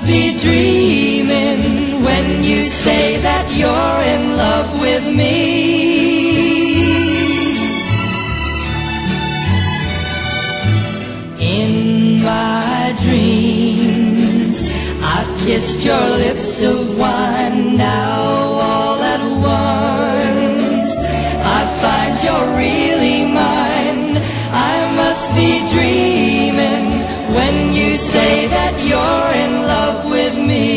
be dreaming when you say that you're in love with me. In my dreams, I've kissed your lips of wine. Now all at once I find you're really mine. I must be dreaming when you say that you're in love with me.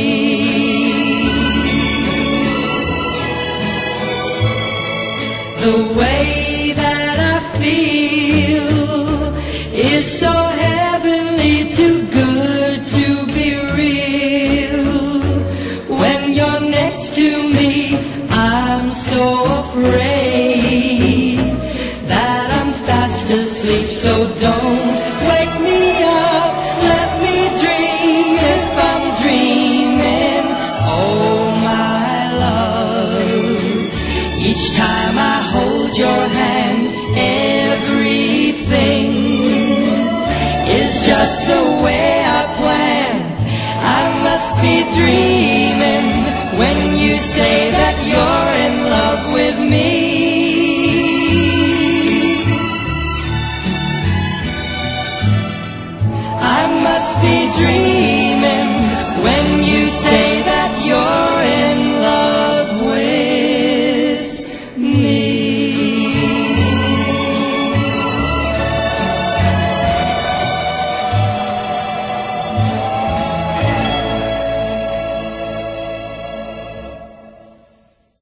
The way that I feel is so heavenly, too good to be real. When you're next to me, I'm so afraid that I'm fast asleep. So don't wake me up, let me dream if I'm dreaming. Oh my love, each time I hold your hand, everything is just the way I planned. I must be dreaming when you say that